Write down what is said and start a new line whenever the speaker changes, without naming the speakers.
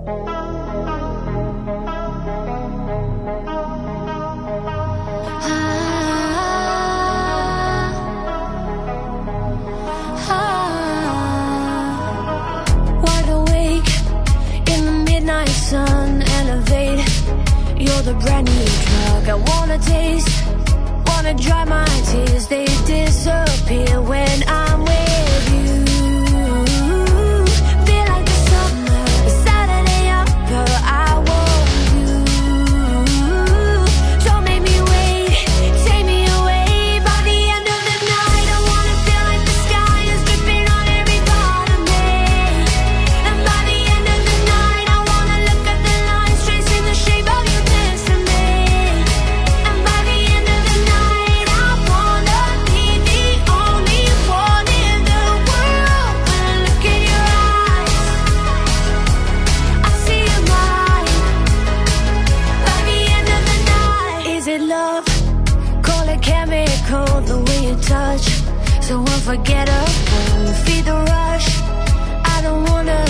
Wide awake in the midnight sun, elevate. You're the brand new drug I wanna taste. Wanna dry my tears, they disappear when I'm with you. Feel like the summer, a Saturday upper, I want you. Don't make me wait, take me away. By the end of the night, I wanna feel like the sky is dripping on every part of me. And by the end of the night, I wanna look at the lines tracing the shape of your destiny. And by the end of the night, I wanna be the only one in the world. When I look in your eyes, I see you're mine. By the end of the night, is it love? Call it chemical, the way you touch, so unforgettable. Feed the rush, I don't wanna